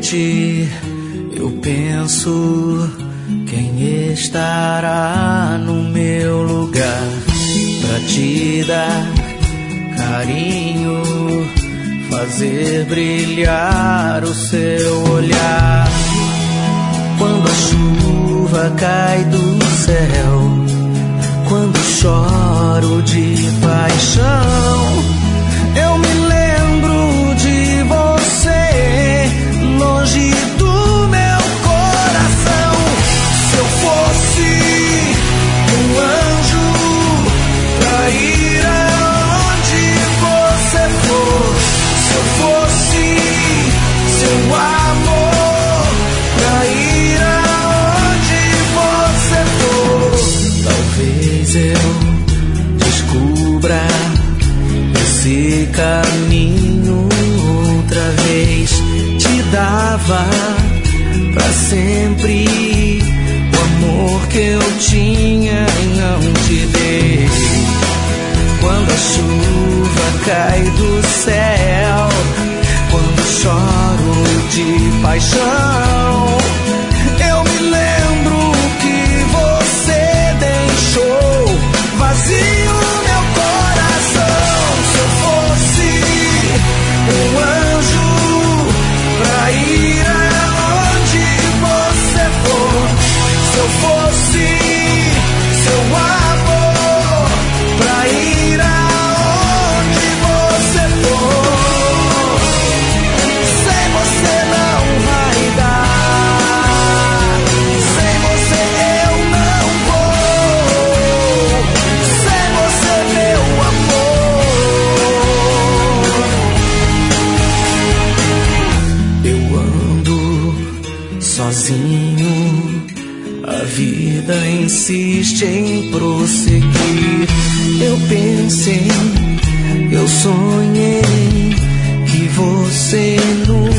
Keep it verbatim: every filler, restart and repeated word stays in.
noite eu penso quem estará no meu lugar pra te dar carinho, fazer brilhar o seu olhar. Quando a chuva cai do céu, quando choro de paixão, eu me lembro de você, longe do meu coração. Se eu fosse um anjo pra ir aonde você for, se eu fosse seu amor pra ir aonde você for, talvez eu descubra esse caminho outra vez. Te dava pra sempre o amor que eu tinha e não te dei. Quando a chuva cai do céu, quando choro de paixão, eu me lembro que você deixou vazio meu coração. Se eu fosse um anjo pra ir aonde você for, se eu fosse seu amor pra ir aonde você for, sem você não vai dar, sem você eu não vou, sem você meu amor. Eu ando sozinho, a vida insiste em prosseguir. Eu pensei, eu sonhei que você nunca